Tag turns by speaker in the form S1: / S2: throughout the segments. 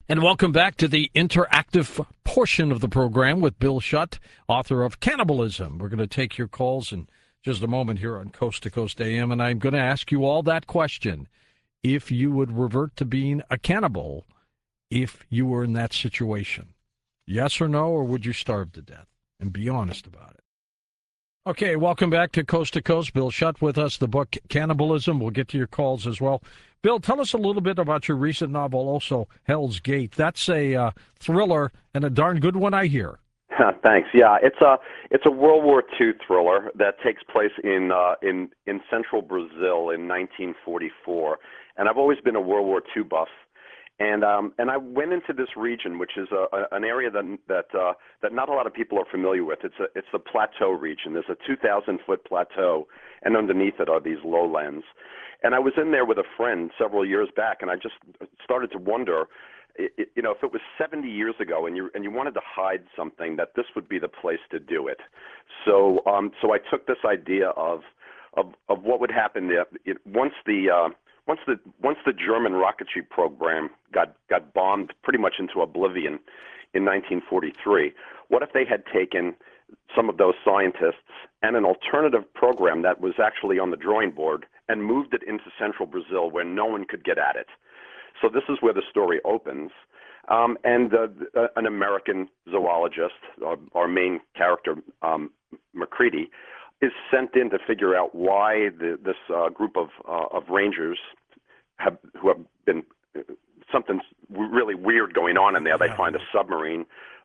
S1: And welcome back to the interactive portion of the program with Bill Shutt, author of Cannibalism. We're going to take your calls in just a moment here on Coast to Coast AM, and I'm going to ask you all that question. If you would revert to being a cannibal if you were in that situation. Yes or no, or would you starve to death? And be honest about it. Okay, welcome back to Coast. Bill Shutt with us, the book Cannibalism. We'll get to your calls as well. Bill, tell us a little bit about your recent novel, also, Hell's Gate. That's a thriller and a darn good one, I hear.
S2: Thanks. Yeah, it's a World War II thriller that takes place in central Brazil in 1944. And I've always been a World War II buff. And I went into this region, which is an area that not a lot of people are familiar with. It's the plateau region. There's a 2,000-foot plateau, and underneath it are these lowlands. And I was in there with a friend several years back, and I just started to wonder, if it was 70 years ago, and you wanted to hide something, that this would be the place to do it. So I took this idea of what would happen once the German rocketry program got bombed pretty much into oblivion in 1943. What if they had taken some of those scientists and an alternative program that was actually on the drawing board and moved it into central Brazil where no one could get at it? So this is where the story opens. And an American zoologist, our main character, McCready, is sent in to figure out why this group of rangers who have been something's really weird going on in there. They find a submarine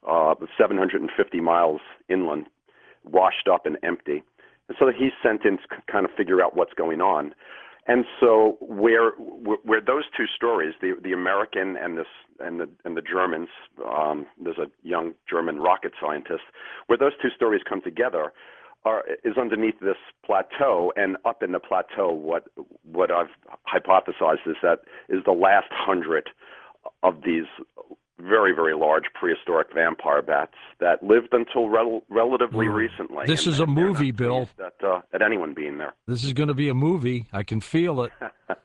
S2: 750 miles inland, washed up and empty. And so he's sent in to kind of figure out what's going on. And so where those two stories, the American and the Germans, there's a young German rocket scientist, where those two stories come together is underneath this plateau, and up in the plateau, what I've hypothesized is that is the last 100 of these very, very large prehistoric vampire bats that lived until relatively recently.
S1: This is a movie, Bill.
S2: At anyone being there.
S1: This is going to be a movie. I can feel it.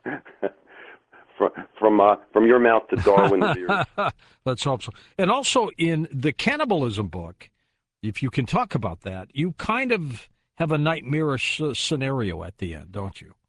S2: From your mouth to Darwin's ears.
S1: Let's hope so. And also in the Cannibalism book, if you can talk about that, you kind of have a nightmarish scenario at the end, don't you?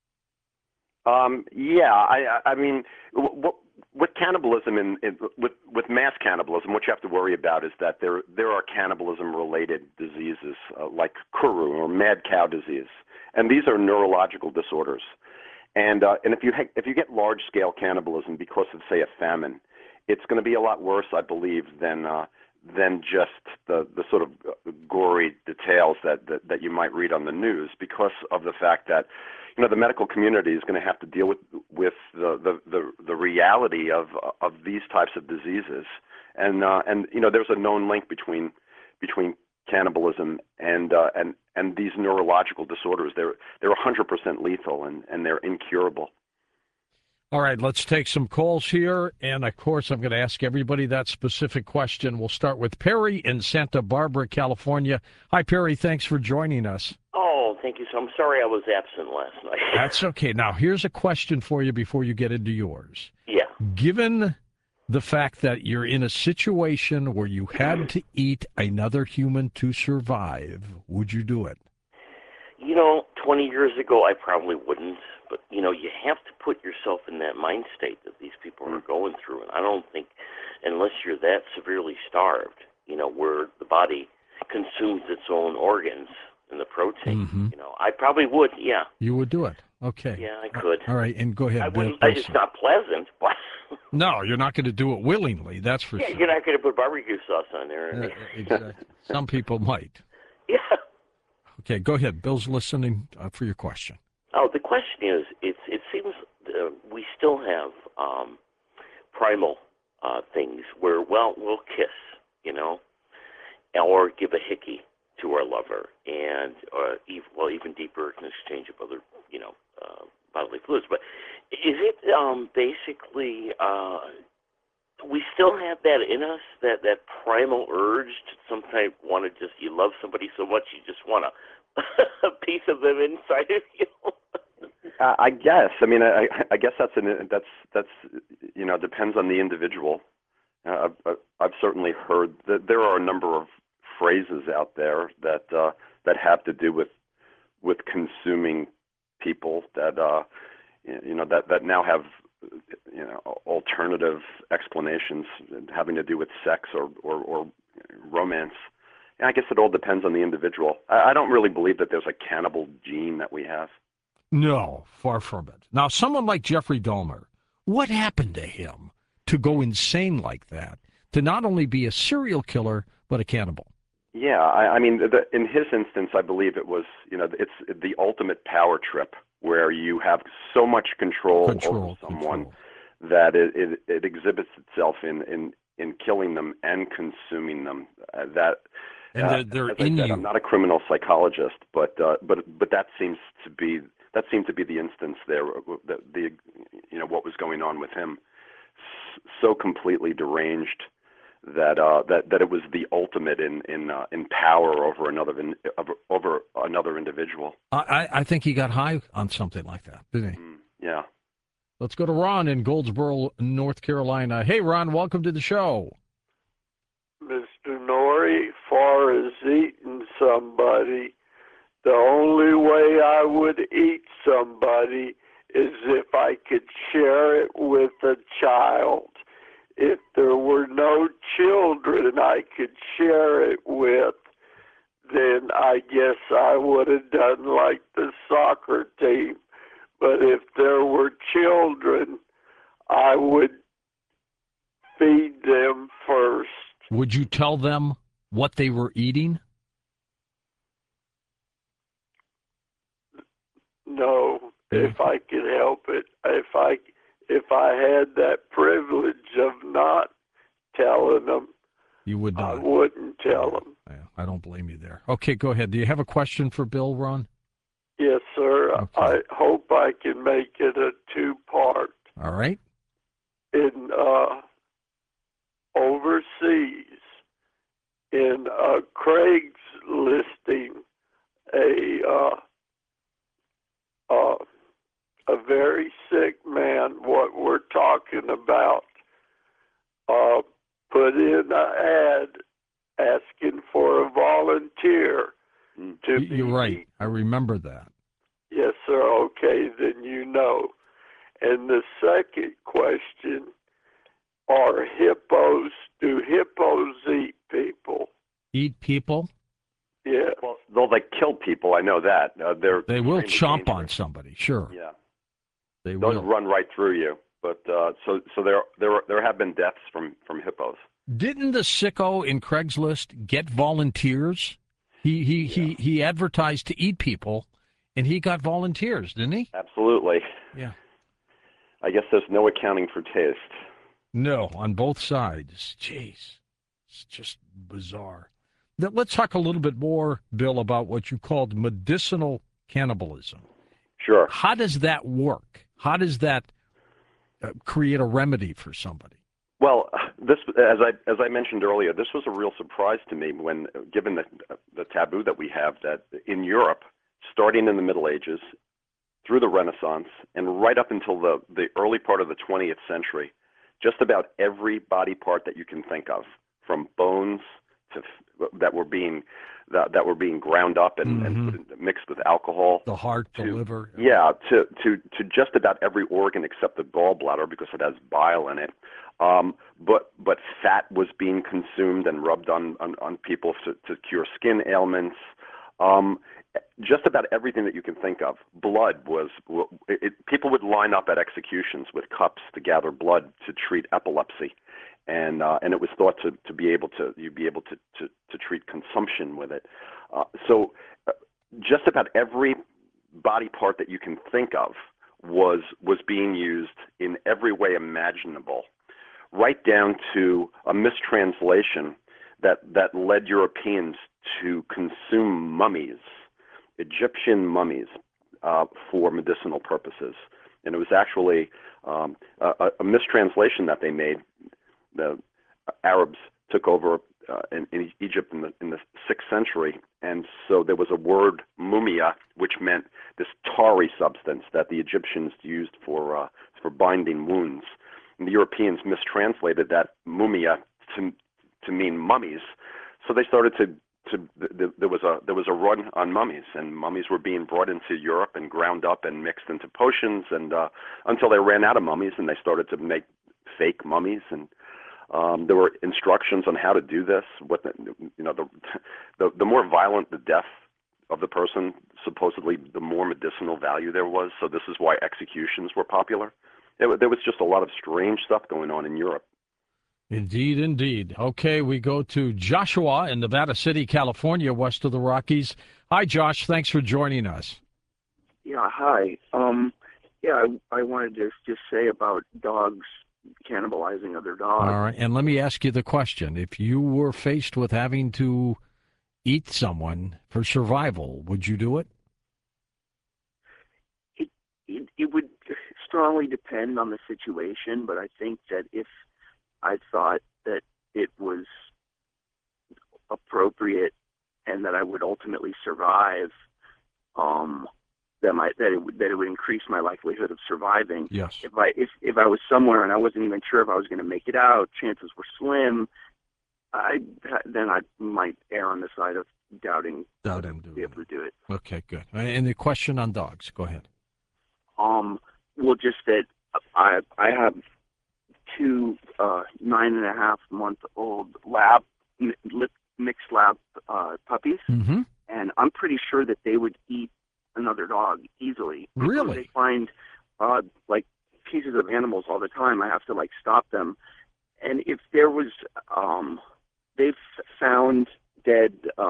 S2: Yeah, I mean, with cannibalism with mass cannibalism, what you have to worry about is that there are cannibalism-related diseases like Kuru or mad cow disease, and these are neurological disorders. And if you get large-scale cannibalism because of, say, a famine, it's going to be a lot worse, I believe, than just the sort of gory details that you might read on the news, because of the fact that the medical community is going to have to deal with the reality of these types of diseases, and there's a known link between cannibalism and these neurological disorders. They're 100% lethal and they're incurable.
S1: All right, let's take some calls here. And, of course, I'm going to ask everybody that specific question. We'll start with Perry in Santa Barbara, California. Hi, Perry. Thanks for joining us.
S3: Oh, thank you. So I'm sorry I was absent last night.
S1: That's okay. Now, here's a question for you before you get into yours.
S3: Yeah.
S1: Given the fact that you're in a situation where you had to eat another human to survive, would you do it?
S3: 20 years ago, I probably wouldn't. But, you have to put yourself in that mind state that these people are going through. And I don't think, unless you're that severely starved, where the body consumes its own organs and the protein, I probably would, yeah.
S1: You would do it? Okay.
S3: Yeah, I could.
S1: All right, and go ahead.
S3: I wouldn't. It's not pleasant.
S1: No, you're not going to do it willingly, that's for sure.
S3: You're not going to put barbecue sauce on there.
S1: Exactly. Some people might.
S3: Yeah.
S1: Okay, go ahead. Bill's listening for your question.
S3: Oh, the question is, it seems we still have primal things where, we'll kiss, or give a hickey to our lover, and even deeper in exchange of other, bodily fluids. But is it basically we still have that in us, that primal urge to sometimes want to you love somebody so much you just want a piece of them inside of you?
S2: I guess. I mean, I guess that's depends on the individual. I've certainly heard that there are a number of phrases out there that have to do with consuming people that that now have alternative explanations having to do with sex or romance. And I guess it all depends on the individual. I don't really believe that there's a cannibal gene that we have.
S1: No, far from it. Now, someone like Jeffrey Dahmer, what happened to him to go insane like that, to not only be a serial killer, but a cannibal?
S2: Yeah, I mean, in his instance, I believe it was, it's the ultimate power trip where you have so much control over someone that it exhibits itself in killing them and consuming them.
S1: They're
S2: as I
S1: in
S2: said,
S1: you.
S2: I'm not a criminal psychologist, but that seemed to be the instance there. What was going on with him, so completely deranged that it was the ultimate in power over another individual.
S1: I think he got high on something like that, didn't he?
S2: Yeah.
S1: Let's go to Ron in Goldsboro, North Carolina. Hey, Ron, welcome to the show.
S4: Mr. Norrie, far as eating somebody, the only way I would eat somebody is if I could share it with a child. If there were no children I could share it with, then I guess I would have done like the soccer team. But if there were children, I would feed them first.
S1: Would you tell them what they were eating?
S4: No, if I could help it. If I had that privilege of not telling them,
S1: you would not.
S4: I wouldn't tell them.
S1: Yeah, I don't blame you there. Okay, go ahead. Do you have a question for Bill, Ron?
S4: Yes, sir.
S1: Okay.
S4: I hope I can make it a two-part.
S1: All right.
S4: In overseas, in Craig's listing, a very sick man, what we're talking about, put in an ad asking for a volunteer to be.
S1: You're right. I remember that.
S4: Yes, sir. Okay, then you know. And the second question, do hippos eat people?
S1: Eat people?
S4: Yeah.
S2: Well, they'll kill people. I know that.
S1: They will
S2: extremely
S1: chomp on
S2: dangerous.
S1: somebody. Sure.
S2: Yeah.
S1: They
S2: They'll
S1: will
S2: run right through you. But so there have been deaths from hippos.
S1: Didn't the sicko in Craigslist get volunteers? He advertised to eat people, and he got volunteers, didn't he?
S2: Absolutely.
S1: Yeah.
S2: I guess there's no accounting for taste.
S1: No, on both sides. Jeez, it's just bizarre. Let's talk a little bit more, Bill, about what you called medicinal cannibalism.
S2: Sure.
S1: How does that work? How does that create a remedy for somebody?
S2: Well, this, as I mentioned earlier, this was a real surprise to me when, given the taboo that we have, that in Europe, starting in the Middle Ages, through the Renaissance, and right up until the early part of the 20th century, just about every body part that you can think of, from bones to that were being ground up and mixed with alcohol,
S1: the heart, the liver,
S2: to just about every organ except the gallbladder because it has bile in it. But fat was being consumed and rubbed on people to cure skin ailments. Just about everything that you can think of. Blood people would line up at executions with cups to gather blood to treat epilepsy, and it was thought you'd be able to treat consumption with it. So just about every body part that you can think of was being used in every way imaginable, right down to a mistranslation that led Europeans to consume mummies, Egyptian mummies, for medicinal purposes. And it was actually a mistranslation that they made. The Arabs took over in Egypt in the 6th century, and so there was a word mumia, which meant this tarry substance that the Egyptians used for binding wounds. and the Europeans mistranslated that mumia to mean mummies. So they started there was a run on mummies, and mummies were being brought into Europe and ground up and mixed into potions, and until they ran out of mummies, and they started to make fake mummies, and there were instructions on how to do this. The more violent the death of the person, supposedly the more medicinal value there was. So this is why executions were popular. There was just a lot of strange stuff going on in Europe.
S1: Indeed, indeed. Okay, we go to Joshua in Nevada City, California, west of the Rockies. Hi, Josh. Thanks for joining us.
S5: Yeah, hi. I wanted to just say about dogs cannibalizing other dogs.
S1: All right, and let me ask you the question. If you were faced with having to eat someone for survival, would you do it?
S5: It would strongly depend on the situation, but I think that if I thought that it was appropriate and that I would ultimately survive, that it would increase my likelihood of surviving.
S1: Yes.
S5: If I was somewhere and I wasn't even sure if I was going to make it out, chances were slim. Then I might err on the side of doubting to be able to do it.
S1: Okay, good. And the question on dogs, go ahead.
S5: Well, just that I have two 9.5-month-old mixed lab puppies,
S1: Mm-hmm.
S5: and I'm pretty sure that they would eat another dog easily.
S1: Really?
S5: They find like pieces of animals all the time. I have to like stop them, and if there was, they've found dead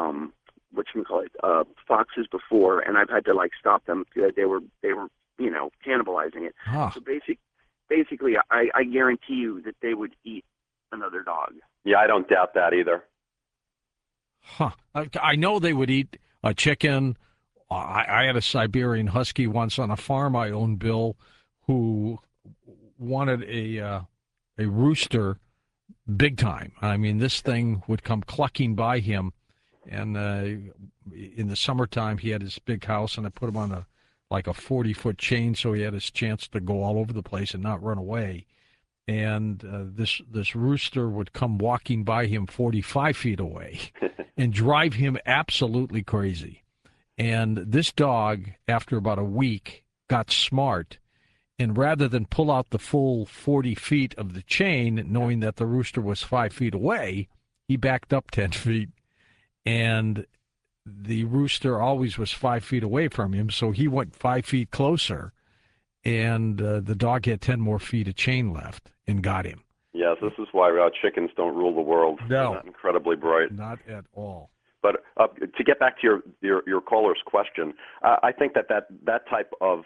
S5: foxes before, and I've had to like stop them. They were cannibalizing it.
S1: Ah.
S5: So basically, I guarantee you that they would eat another dog.
S2: Yeah, I don't doubt that either.
S1: Huh. I know they would eat a chicken. I had a Siberian Husky once on a farm I owned, Bill, who wanted a rooster big time. I mean, this thing would come clucking by him. And in the summertime, he had his big house, and I put him on a 40-foot chain so he had his chance to go all over the place and not run away. And this rooster would come walking by him 45 feet away and drive him absolutely crazy. And this dog, after about a week, got smart, and rather than pull out the full 40 feet of the chain, knowing that the rooster was 5 feet away, he backed up 10 feet, and the rooster always was 5 feet away from him, so he went 5 feet closer, and the dog had 10 more feet of chain left and got him.
S2: Yes, this is why chickens don't rule the world.
S1: No.
S2: They're not incredibly bright.
S1: Not at all.
S2: But to get back to your caller's question, I think that type of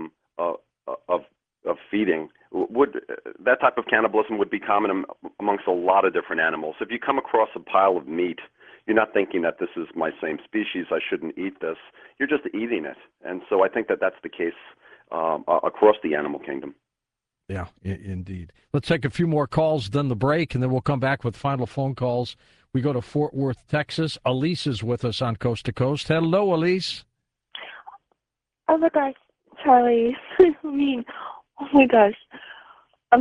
S2: feeding that type of cannibalism would be common amongst a lot of different animals. If you come across a pile of meat, you're not thinking that this is my same species, I shouldn't eat this. You're just eating it. And so I think that that's the case across the animal kingdom.
S1: Yeah, indeed. Let's take a few more calls, then the break, and then we'll come back with final phone calls. We go to Fort Worth, Texas. Elise is with us on Coast to Coast. Hello, Elise.
S6: Oh my gosh, Charlie. I mean, oh my gosh. I'm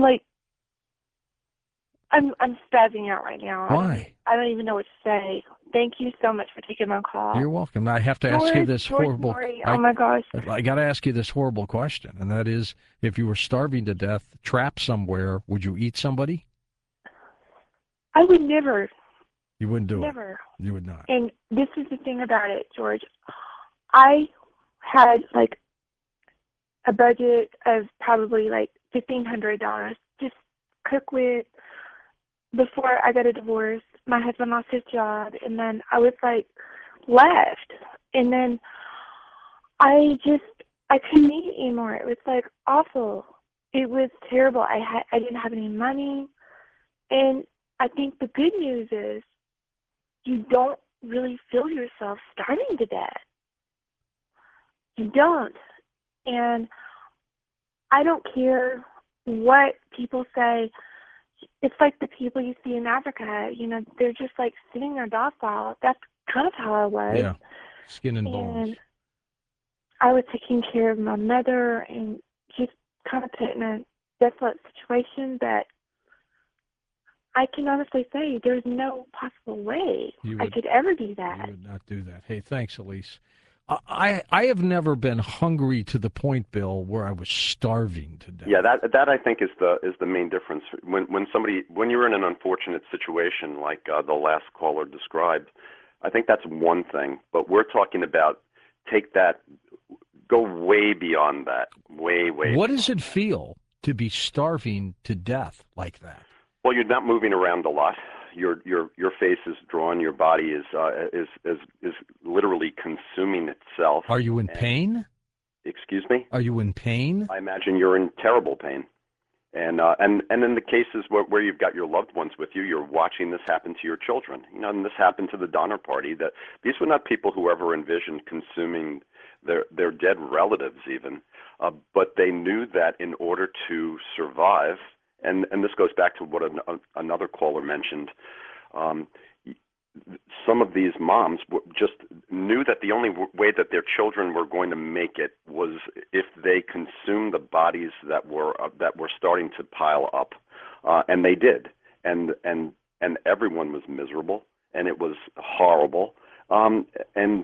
S6: spazzing out right now.
S1: Why?
S6: I don't even know what to say. Thank you so much for taking my call.
S1: You're welcome. I have to ask you this horrible.
S6: Oh my gosh.
S1: I got to ask you this horrible question, and that is, if you were starving to death, trapped somewhere, would you eat somebody?
S6: I would never.
S1: You wouldn't do it.
S6: Never.
S1: You would not.
S6: And this is the thing about it, George. I had a budget of probably $1,500 just cook with. Before I got a divorce, my husband lost his job, and then I was left. And then I couldn't eat anymore. It was awful. It was terrible. I didn't have any money. And I think the good news is you don't really feel yourself starving to death. You don't. And I don't care what people say. It's like the people you see in Africa, they're just sitting there docile. That's kind of how I was.
S1: Yeah, skin and bones.
S6: I was taking care of my mother and just kind of putting desolate situation that I can honestly say there's no possible way I could ever do that.
S1: You would not do that. Hey, thanks, Elise. I have never been hungry to the point, Bill, where I was starving to death.
S2: Yeah, that I think is the main difference. When you're in an unfortunate situation like the last caller described, I think that's one thing. But we're talking about go way beyond that, way.
S1: What does it feel to be starving to death like that?
S2: Well, you're not moving around a lot. Your face is drawn. Your body is literally consuming itself.
S1: Are you in pain?
S2: Excuse me?
S1: Are you in pain?
S2: I imagine you're in terrible pain. And in the cases where you've got your loved ones with you, you're watching this happen to your children. And this happened to the Donner Party. That these were not people who ever envisioned consuming their dead relatives even, but they knew that in order to survive. And this goes back to what another caller mentioned. Some of these moms just knew that the only way that their children were going to make it was if they consumed the bodies that were starting to pile up, and they did. And everyone was miserable, and it was horrible. And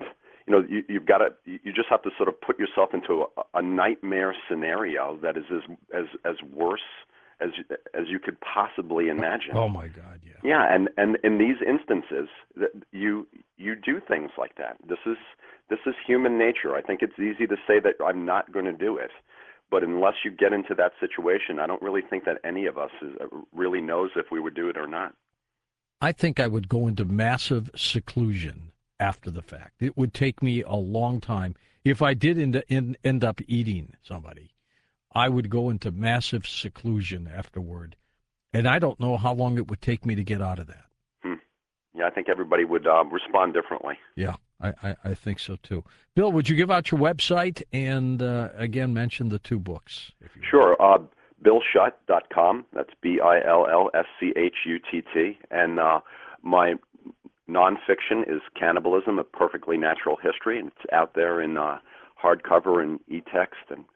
S2: you just have to sort of put yourself into a nightmare scenario that is as worse as you could possibly imagine.
S1: Oh my God, yeah.
S2: Yeah, and in these instances, you do things like that. This is human nature. I think it's easy to say that I'm not going to do it, but unless you get into that situation, I don't really think that any of us really knows if we would do it or not.
S1: I think I would go into massive seclusion after the fact. It would take me a long time. If I did end up eating somebody, I would go into massive seclusion afterward, and I don't know how long it would take me to get out of that.
S2: Yeah, I think everybody would respond differently.
S1: Yeah, I think so too. Bill, would you give out your website and, again, mention the two books?
S2: Sure. BillSchutt.com. That's BILLSCHUTT. And my nonfiction is Cannibalism, A Perfectly Natural History, and it's out there in hardcover and e-text and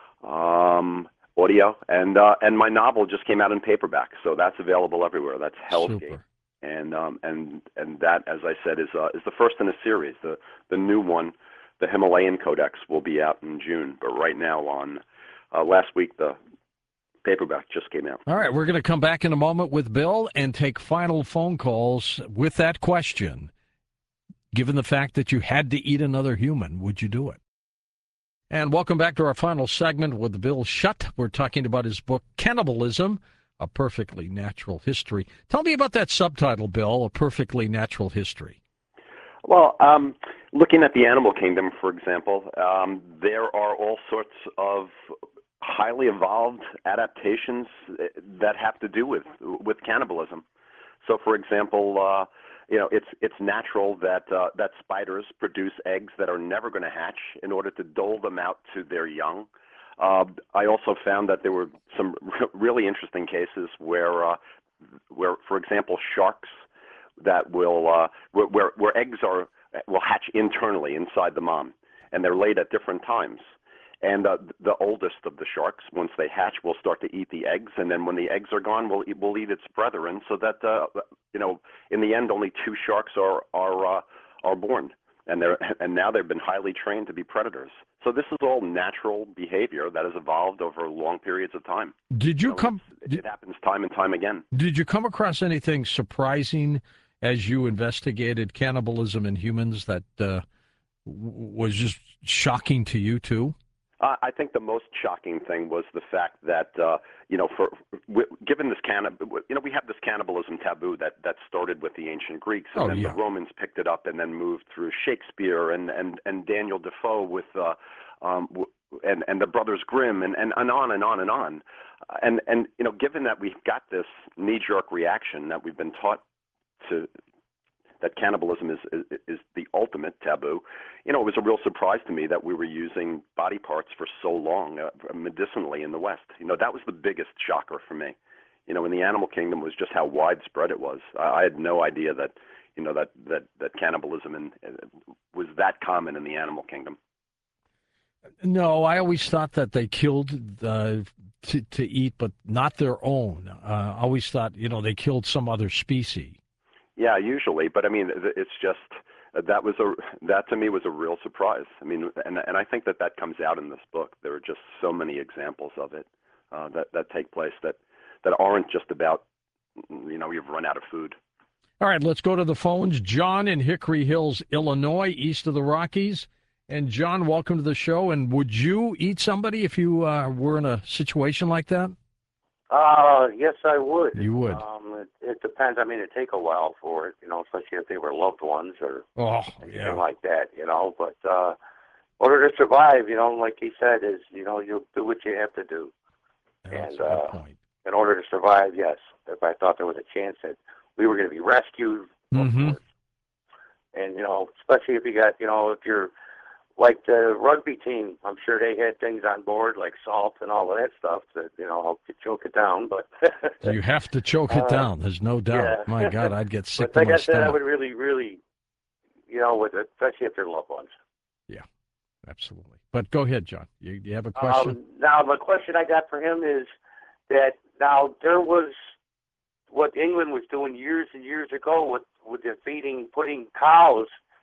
S2: audio, and my novel just came out in paperback, so that's available everywhere. That's Hell's Gate, and that, as I said, is the first in a series. The new one, the Himalayan Codex, will be out in June, but right now last week the paperback just came out.
S1: All right, we're going to come back in a moment with Bill and take final phone calls with that question. Given the fact that you had to eat another human, would you do it? And welcome back to our final segment with Bill Schutt. We're talking about his book, Cannibalism, A Perfectly Natural History. Tell me about that subtitle, Bill, A Perfectly Natural History.
S2: Well, looking at the animal kingdom, for example, there are all sorts of highly evolved adaptations that have to do with cannibalism. So, for example, it's natural that spiders produce eggs that are never going to hatch in order to dole them out to their young. I also found that there were some really interesting cases where, for example, sharks that where eggs will hatch internally inside the mom, and they're laid at different times. And the oldest of the sharks, once they hatch, will start to eat the eggs, and then when the eggs are gone, will eat its brethren. So that in the end, only two sharks are born, and now they've been highly trained to be predators. So this is all natural behavior that has evolved over long periods of time.
S1: It
S2: happens time and time again.
S1: Did you come across anything surprising as you investigated cannibalism in humans that was just shocking to you too?
S2: I think the most shocking thing was the fact that given this we have this cannibalism taboo that started with the ancient Greeks, and then the Romans picked it up and then moved through Shakespeare and Daniel Defoe with and the Brothers Grimm and on and on and on, and given that we've got this knee-jerk reaction that we've been taught that cannibalism is the ultimate taboo. It was a real surprise to me that we were using body parts for so long medicinally in the West. That was the biggest shocker for me. In the animal kingdom was just how widespread it was. I had no idea that that cannibalism was that common in the animal kingdom.
S1: No, I always thought that they killed to eat, but not their own. Always thought, they killed some other species.
S2: Yeah, usually, but I mean, it's just that to me was a real surprise. I mean, and I think that comes out in this book. There are just so many examples of it that take place that aren't just about you've run out of food.
S1: All right, let's go to the phones. John in Hickory Hills, Illinois, east of the Rockies. And John, welcome to the show. And would you eat somebody if you were in a situation like that?
S7: Yes, I would.
S1: You would.
S7: It depends. I mean, it'd take a while for it, especially if they were loved ones or anything like that, But in order to survive, like he said, is you do what you have to do.
S1: That's
S7: and
S1: a good point.
S7: In order to survive, yes. If I thought there was a chance that we were going to be rescued, of course. And especially if you got, if you're like the rugby team, I'm sure they had things on board like salt and all of that stuff that, help you choke it down. But
S1: you have to choke it down. There's no doubt.
S7: Yeah.
S1: My God, I'd get sick
S7: but
S1: to my
S7: like I said, I
S1: stomach.
S7: would really, really, especially if they're loved ones.
S1: Yeah, absolutely. But go ahead, John. You have a question?
S7: Now, the question I got for him is that now there was what England was doing years and years ago with the putting cows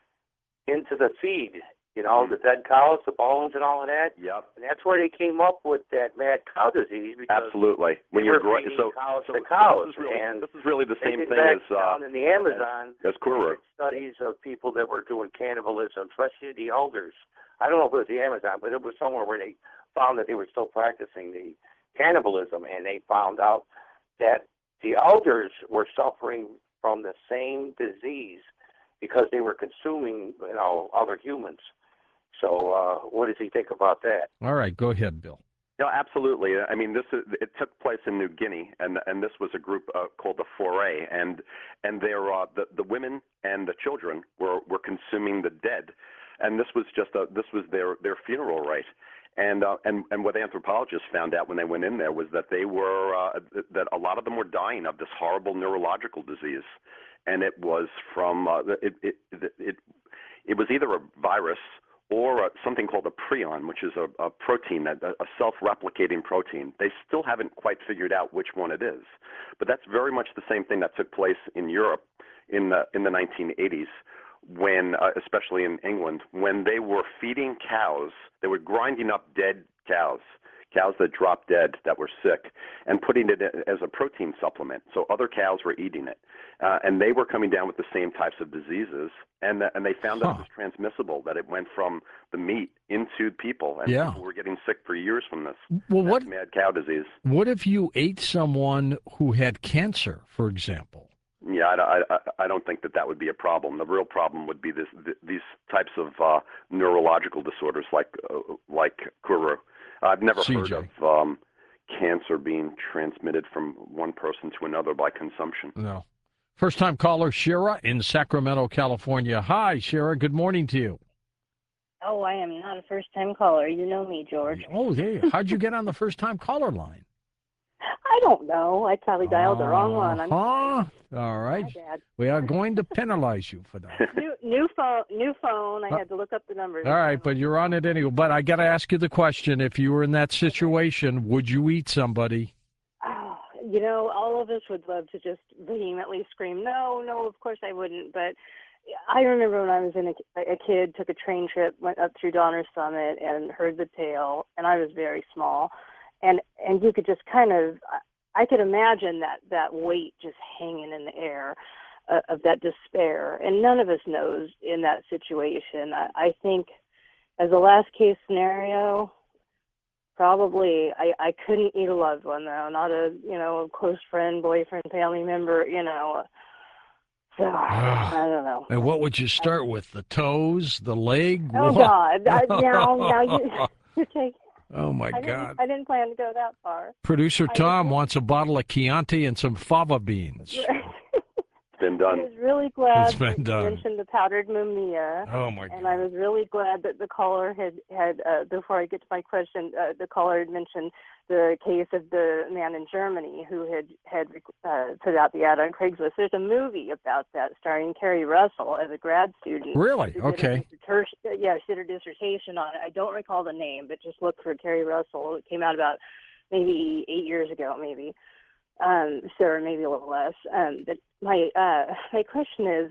S7: into the feed. The dead cows, the bones, and all of that.
S2: Yep.
S7: And that's where they came up with that mad cow disease. Because
S2: absolutely.
S7: When you're feeding cows to cows.
S2: This is really the same thing as
S7: down in the Amazon.
S2: As Kuru.
S7: Studies of people that were doing cannibalism, especially the elders. I don't know if it was the Amazon, but it was somewhere where they found that they were still practicing the cannibalism, and they found out that the elders were suffering from the same disease because they were consuming, other humans. So, what does he think about that?
S1: All right, go ahead, Bill.
S2: No, absolutely. I mean, it took place in New Guinea, and this was a group called the Foray, and the women and the children were consuming the dead, and this was their funeral rite. And what anthropologists found out when they went in there was that that a lot of them were dying of this horrible neurological disease, and it was from it was either a virus or something called a prion, which is a protein, a self-replicating protein. They still haven't quite figured out which one it is, but that's very much the same thing that took place in Europe in the 1980s. When, especially in England, when they were feeding cows, they were grinding up dead cows that dropped dead, that were sick, and putting it as a protein supplement. So other cows were eating it, and they were coming down with the same types of diseases, and they found that it was transmissible, that it went from the meat into people, and people were getting sick for years from this.
S1: Well, what
S2: mad cow disease?
S1: What if you ate someone who had cancer, for example?
S2: Yeah, I don't think that would be a problem. The real problem would be these types of neurological disorders like Kuru. I've never heard of cancer being transmitted from one person to another by consumption.
S1: No. First-time caller Shira in Sacramento, California. Hi, Shira. Good morning to you.
S8: Oh, I am not a first-time caller. You know me, George.
S1: Oh, hey. How'd you get on the first-time caller line?
S8: I don't know. I probably dialed the wrong one.
S1: All right. We are going to penalize you for that.
S8: New phone. I had to look up the numbers.
S1: All right, but you're on it anyway. But I got to ask you the question. If you were in that situation, would you eat somebody?
S8: Oh, all of us would love to just vehemently scream, no, of course I wouldn't. But I remember when I was a kid, took a train trip, went up through Donner Summit and heard the tale, and I was very small. And you could just I could imagine that weight just hanging in the air of that despair. And none of us knows in that situation. I think as a last case scenario, probably I couldn't eat a loved one, though, not a close friend, boyfriend, family member, So I don't know.
S1: And what would you start with? The toes, the leg?
S8: Oh, God. Now you're taking...
S1: Oh, my God.
S8: I didn't plan to go that far.
S1: Producer Tom wants a bottle of Chianti and some fava beans.
S2: It's been done.
S8: I was really glad
S1: you
S8: mentioned the powdered mumia.
S1: Oh, my God.
S8: And I was really glad that the caller had before I get to my question, the caller had mentioned the case of the man in Germany who had put out the ad on Craigslist. There's a movie about that starring Carrie Russell as a grad student.
S1: Really? Okay.
S8: She did her dissertation on it. I don't recall the name, but just look for Carrie Russell. It came out about maybe 8 years ago, maybe. Or maybe a little less. But my question is,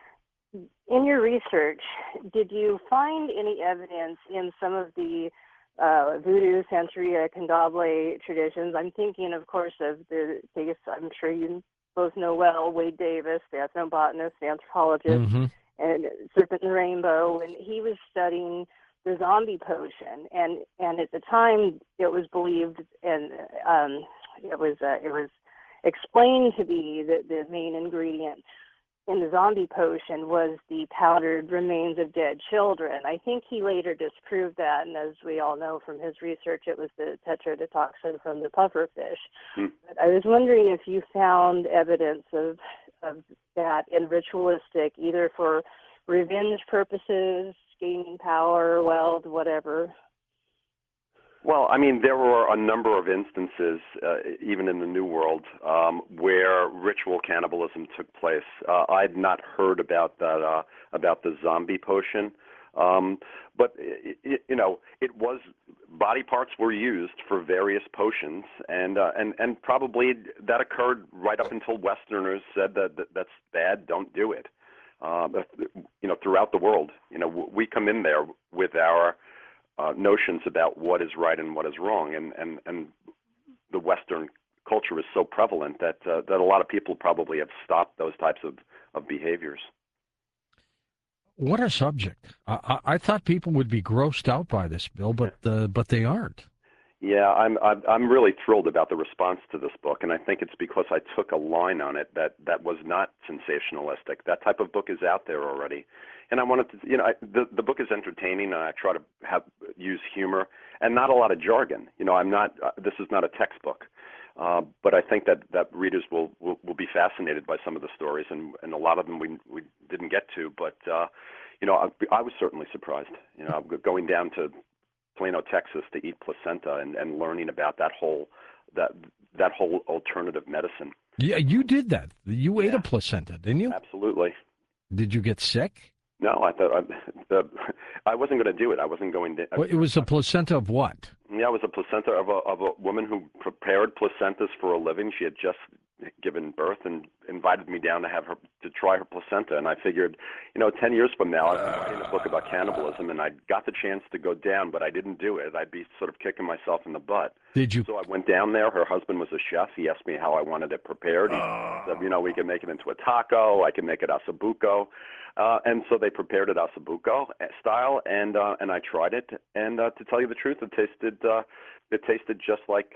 S8: in your research, did you find any evidence in some of the Voodoo, Santeria, Candomblé traditions? I'm thinking, of course, of the case I'm sure you both know well, Wade Davis, the ethnobotanist, the anthropologist, and Serpent and Rainbow, and he was studying the zombie potion, and at the time it was believed, and it was explained to be that the main ingredient in the zombie potion was the powdered remains of dead children. I think he later disproved that, and as we all know from his research, it was the tetrodotoxin from the pufferfish. But I was wondering if you found evidence of that in ritualistic, either for revenge purposes, gaining power, wealth, whatever.
S2: Well, I mean, there were a number of instances, even in the New World, where ritual cannibalism took place. I'd not heard about that, about the zombie potion, but it was, body parts were used for various potions, and probably that occurred right up until Westerners said that's bad, don't do it. But, throughout the world, we come in there with our notions about what is right and what is wrong, and the Western culture is so prevalent that a lot of people probably have stopped those types of behaviors.
S1: What a subject! I thought people would be grossed out by this, Bill, but they aren't.
S2: Yeah, I'm really thrilled about the response to this book, and I think it's because I took a line on it that was not sensationalistic. That type of book is out there already, and I wanted to, the book is entertaining, and I try to use humor and not a lot of jargon. I'm not. This is not a textbook, but I think that readers will be fascinated by some of the stories, and a lot of them we didn't get to, but I was certainly surprised. Going down to Plano, Texas, to eat placenta and learning about that whole alternative medicine.
S1: Yeah, you did that. You ate a placenta, didn't you?
S2: Absolutely.
S1: Did you get sick?
S2: No, I thought I wasn't going to do it. I wasn't going to.
S1: Well, it was a placenta of what?
S2: Yeah, it was a placenta of a woman who prepared placentas for a living. She had just given birth and invited me down to try her placenta. And I figured, 10 years from now, I'm writing a book about cannibalism, and I got the chance to go down, but I didn't do it. I'd be sort of kicking myself in the butt.
S1: Did you?
S2: So I went down there. Her husband was a chef. He asked me how I wanted it prepared. He said, we can make it into a taco. I can make it osso and so they prepared it osso style, and I tried it. And to tell you the truth, it tasted just like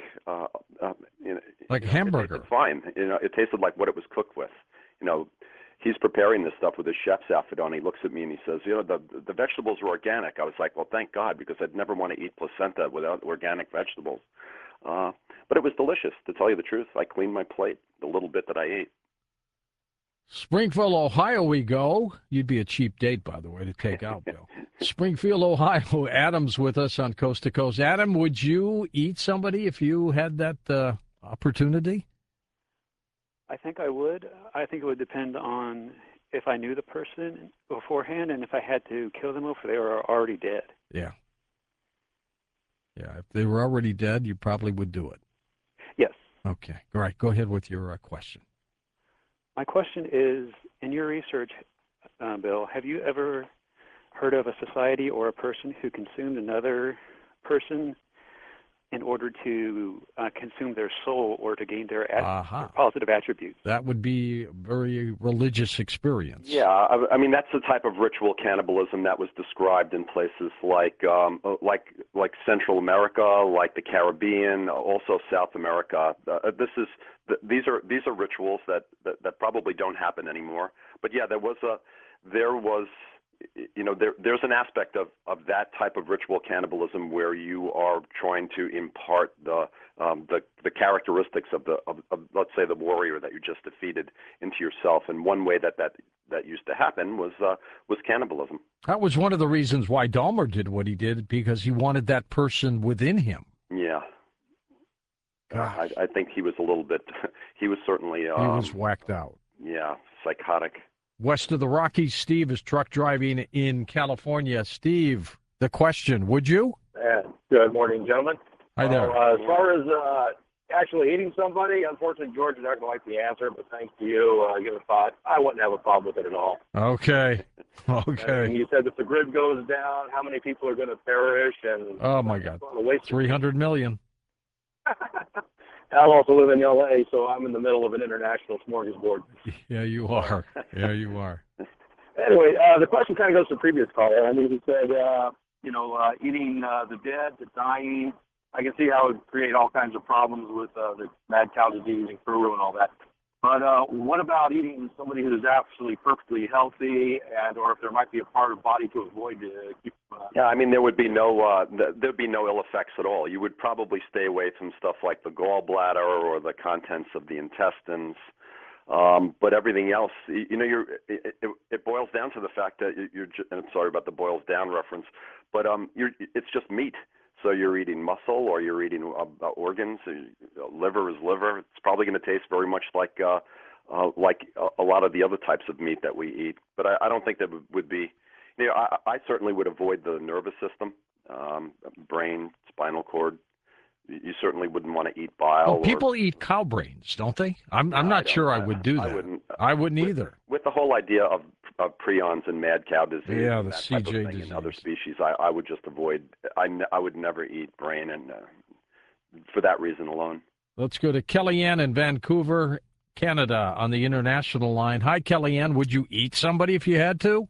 S1: like hamburger.
S2: It tasted fine. It tasted like what it was cooked with. He's preparing this stuff with his chef's outfit on. He looks at me and he says, the vegetables are organic. I was like, well, thank God, because I'd never want to eat placenta without organic vegetables. But it was delicious, to tell you the truth. I cleaned my plate, the little bit that I ate.
S1: Springfield, Ohio we go. You'd be a cheap date, by the way, to take out, Bill. Springfield, Ohio. Adam's with us on Coast to Coast. Adam, would you eat somebody if you had that opportunity?
S9: I think I would. I think it would depend on if I knew the person beforehand and if I had to kill them if they were already dead.
S1: Yeah. Yeah, if they were already dead, you probably would do it.
S9: Yes.
S1: Okay. All right. Go ahead with your question.
S9: My question is, in your research, Bill, have you ever heard of a society or a person who consumed another person in order to consume their soul or to gain their positive attributes?
S1: That would be a very religious experience.
S2: Yeah, I mean, that's the type of ritual cannibalism that was described in places like Central America, like the Caribbean, also South America. These are rituals that probably don't happen anymore. But yeah, there's an aspect of that type of ritual cannibalism where you are trying to impart the characteristics of let's say the warrior that you just defeated into yourself. And one way that used to happen was cannibalism.
S1: That was one of the reasons why Dahmer did what he did, because he wanted that person within him.
S2: Yeah. I think he was a little bit. He was certainly. He
S1: was whacked out.
S2: Yeah, psychotic.
S1: West of the Rockies, Steve is truck driving in California. Steve, the question, would you?
S10: Good morning, gentlemen.
S1: Hi there.
S10: As far as actually eating somebody, unfortunately, George is not going to like the answer, but thanks to you, give it a thought. I wouldn't have a problem with it at all.
S1: Okay.
S10: I mean, you said if the grid goes down, how many people are going to perish? And
S1: Oh, my God. 300 million.
S10: I also live in L.A., so I'm in the middle of an international smorgasbord.
S1: Yeah, you are. Yeah, you are.
S10: Anyway, the question kind of goes to the previous caller. I mean, he said, eating the dead, the dying. I can see how it would create all kinds of problems with the mad cow disease and Kuru and all that. But what about eating somebody who's absolutely perfectly healthy, and or if there might be a part of the body to avoid to keep?
S2: Yeah, I mean there would be no ill effects at all. You would probably stay away from stuff like the gallbladder or the contents of the intestines. But everything else, it boils down to the fact that and I'm sorry about the boils down reference, but it's just meat. So you're eating muscle or you're eating organs. Liver is liver. It's probably going to taste very much like a lot of the other types of meat that we eat. But I don't think that would be. I certainly would avoid the nervous system, brain, spinal cord. You certainly wouldn't want to eat bile.
S1: Well, people eat cow brains, don't they? I'm not sure I would do that. I wouldn't either.
S2: With the whole idea of prions and mad cow disease,
S1: yeah, the
S2: that
S1: CJ
S2: type of thing
S1: disease.
S2: in other species, I would just avoid. I would never eat brain, and for that reason alone.
S1: Let's go to Kellyanne in Vancouver, Canada, on the international line. Hi, Kellyanne. Would you eat somebody if you had to?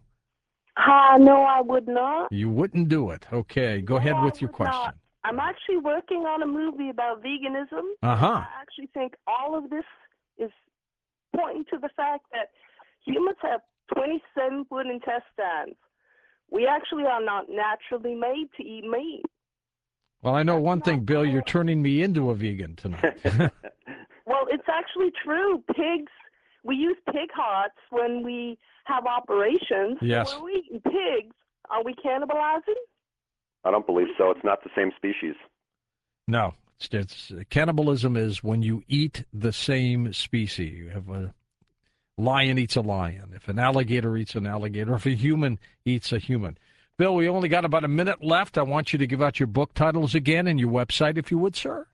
S11: No, I would not.
S1: You wouldn't do it. Okay, go ahead with your question.
S11: Not. I'm actually working on a movie about veganism.
S1: Uh-huh.
S11: I actually think all of this is pointing to the fact that humans have 27-foot intestines. We actually are not naturally made to eat meat.
S1: Well, I know one thing, Bill. You're turning me into a vegan tonight.
S11: Well, it's actually true. Pigs, we use pig hearts when we have operations.
S1: Yes.
S11: So when we eat pigs, are we cannibalizing?
S2: I don't believe so. It's not the same species.
S1: No. It's cannibalism is when you eat the same species. You have a lion eats a lion. If an alligator eats an alligator, if a human eats a human. Bill, we only got about a minute left. I want you to give out your book titles again and your website, if you would, sir.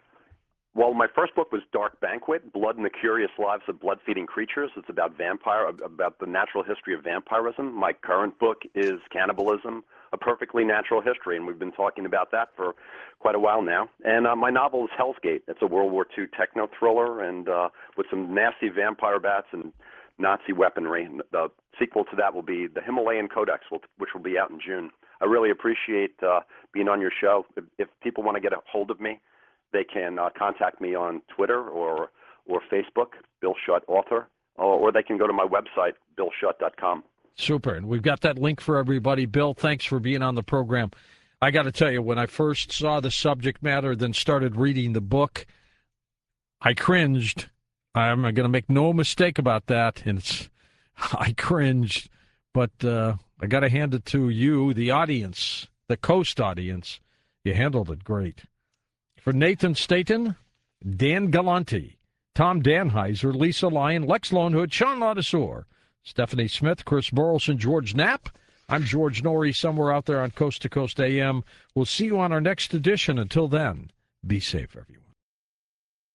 S2: Well, my first book was Dark Banquet, Blood and the Curious Lives of Blood-Feeding Creatures. It's about about the natural history of vampirism. My current book is Cannibalism, A Perfectly Natural History, and we've been talking about that for quite a while now. And my novel is Hell's Gate. It's a World War II techno thriller and with some nasty vampire bats and Nazi weaponry. The sequel to that will be The Himalayan Codex, which will be out in June. I really appreciate being on your show. If people want to get a hold of me, they can contact me on Twitter or Facebook, Bill Schutt Author, or they can go to my website, billschutt.com.
S1: Super. And we've got that link for everybody. Bill, thanks for being on the program. I got to tell you, when I first saw the subject matter, then started reading the book, I cringed. I'm going to make no mistake about that. And I cringed. But I got to hand it to you, the audience, the Coast audience. You handled it great. For Nathan Staten, Dan Galante, Tom Danheiser, Lisa Lyon, Lex Lonehood, Sean Ladouceur, Stephanie Smith, Chris Burleson, George Knapp. I'm George Norrie, somewhere out there on Coast to Coast AM. We'll see you on our next edition. Until then, be safe, everyone.